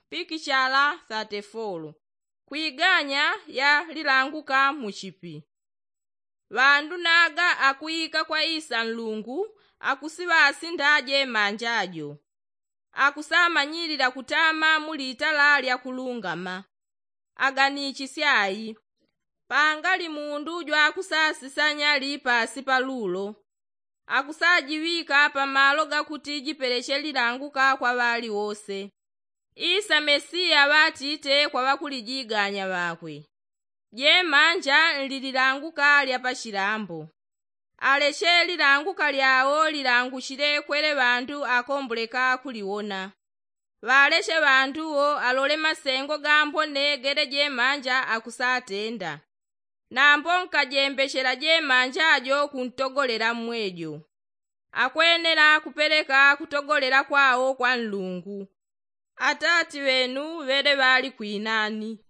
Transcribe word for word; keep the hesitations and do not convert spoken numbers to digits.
Pikichala thirty four. Kuiganya ya lilanguka muchipi. Vandu naga akuika kwa isa mlungu akusivasi ndaje manjajo. Akusamanyilila kutama muli itala lya kulungama. Aganishisyayi. Pangali mundu jwakusasisanya lipasi palulo. Akusajiwika pamalo gakuti jipeleshe lilanguka kwa vali wose. Isa Mesiya batite kwa bakulijiganya bakwe. Je manja nlililanguka lya pashilambo. Aleshe lilanguka lyawo lilangushile kwele bandu akombuleka kuliwona. Waleshe banduwo alole masengo gambone gede je manja akusatenda. Nambo nkajembeshela je manja ajo kuntogolela mwejo. Akwenela kupeleka kutogolela kwawo kwa nlungu. Atati wenu wele bali kwinani.